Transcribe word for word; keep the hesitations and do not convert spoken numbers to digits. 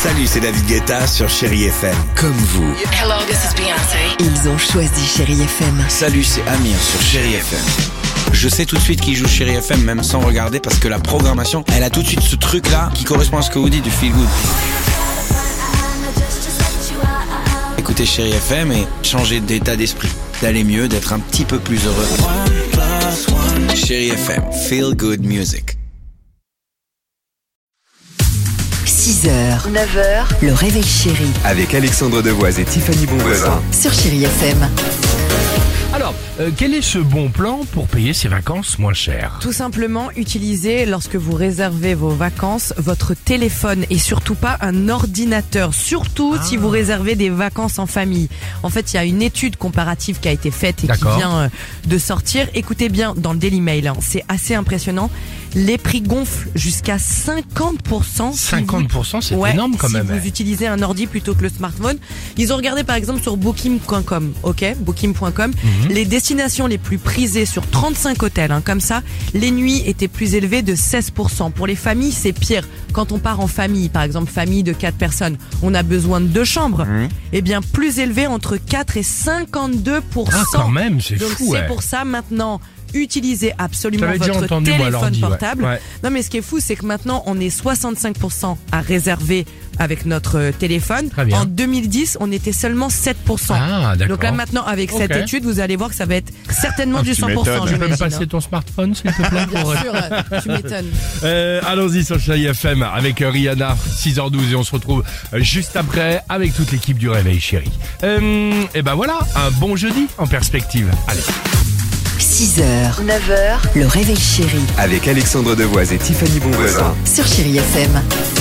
Salut, c'est David Guetta sur Chérie F M. Comme vous. Hello, this is Beyoncé. Ils ont choisi Chérie F M. Salut, c'est Amir sur Chérie F M. Je sais tout de suite qui joue Chérie F M, même sans regarder, parce que la programmation, elle a tout de suite ce truc-là qui correspond à ce que vous dites du feel good. Écoutez Chérie F M et changer d'état d'esprit, d'aller mieux, d'être un petit peu plus heureux. Chérie F M, feel good music. six heures, neuf heures, le réveil chéri Avec Alexandre Devoise et Tiffany Bonvoisin. sur Chérie F M. Alors, euh, quel est ce bon plan pour payer ses vacances moins cher? Tout simplement, utilisez, lorsque vous réservez vos vacances, votre téléphone et surtout pas un ordinateur. Surtout Ah. si vous réservez des vacances en famille. En fait, il y a une étude comparative qui a été faite et D'accord. qui vient euh, de sortir. Écoutez bien dans le Daily Mail, hein, c'est assez impressionnant. Les prix gonflent jusqu'à cinquante pour cent. si cinquante pour cent, c'est Ouais, énorme quand si même. vous utilisez un ordi plutôt que le smartphone. Ils ont regardé par exemple sur booking point com, ok, booking point com, Mhm. les destinations les plus prisées sur trente-cinq hôtels, hein, comme ça, les nuits étaient plus élevées de seize pour cent. Pour les familles, c'est pire. Quand on part en famille, par exemple famille de quatre personnes, on a besoin de deux chambres. Mhm. Eh bien, plus élevé entre quatre et cinquante-deux pour cent. Ah, quand même, c'est Donc fou, c'est ouais. pour ça maintenant. Utilisez absolument J'avais déjà votre entendu, moi, téléphone l'ordi, ouais. portable. Ouais. Non, mais ce qui est fou, c'est que maintenant, on est soixante-cinq pour cent à réserver avec notre euh, téléphone. Très bien. En deux mille dix, on était seulement sept pour cent. Ah, d'accord. Donc là, maintenant, avec cette Ok. étude, vous allez voir que ça va être certainement du cent pour cent, Tu peux me j'imagine. passer hein. ton smartphone, s'il te plaît Bien pour... sûr, euh, tu m'étonnes. Euh, allons-y sur Chérie F M avec euh, Rihanna, six heures douze, et on se retrouve euh, juste après avec toute l'équipe du Réveil Chéri. Euh, et ben voilà, un bon jeudi en perspective. Allez. six heures, neuf heures, le réveil chéri Avec Alexandre Devoise et Tiffany Bonvoisin. sur Chérie F M.